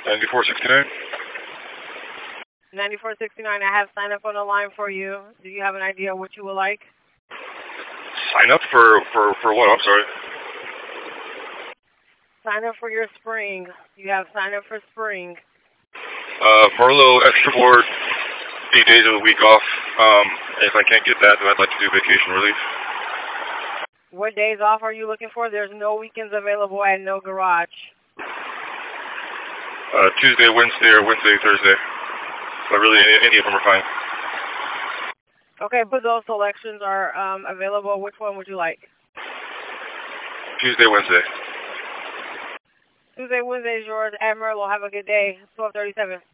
9469. 9469, I have signed up on the line for you. Do you have an idea what you would like? Sign up for what? I'm sorry. Sign up for your spring. You have signed up for spring. For a little extra board, 8 days of the week off. If I can't get that, then I'd like to do vacation relief. What days off are you looking for? There's no weekends available at No Garage. Tuesday, Wednesday, or Wednesday, Thursday. But really, any of them are fine. Okay, but those selections are available. Which one would you like? Tuesday, Wednesday. Tuesday, Wednesday is yours. Admiral, have a good day. 1237.